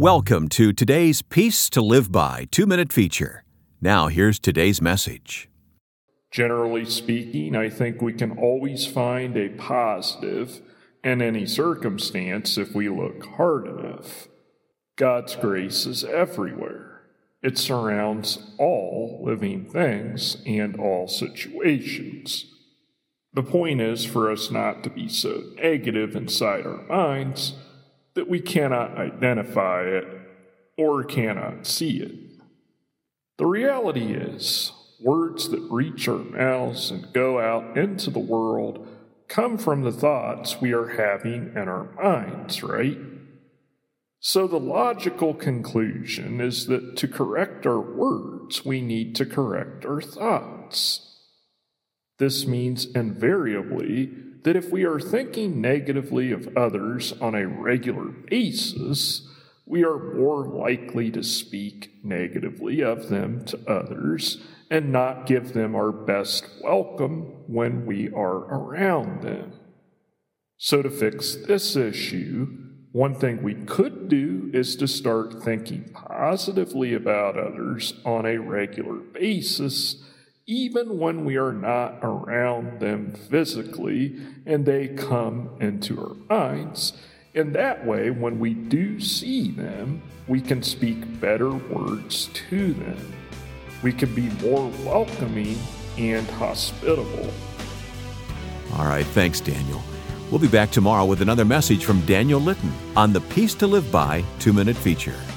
Welcome to today's Peace to Live By 2-minute feature. Now here's today's message. Generally speaking, I think we can always find a positive in any circumstance if we look hard enough. God's grace is everywhere. It surrounds all living things and all situations. The point is for us not to be so negative inside our minds that we cannot identify it or cannot see it. The reality is, words that reach our mouths and go out into the world come from the thoughts we are having in our minds, right? So the logical conclusion is that to correct our words, we need to correct our thoughts. This means invariably that if we are thinking negatively of others on a regular basis, we are more likely to speak negatively of them to others and not give them our best welcome when we are around them. So to fix this issue, one thing we could do is to start thinking positively about others on a regular basis, even when we are not around them physically and they come into our minds. In that way, when we do see them, we can speak better words to them. We can be more welcoming and hospitable. All right, thanks, Daniel. We'll be back tomorrow with another message from Daniel Litton on the Peace to Live By 2-minute feature.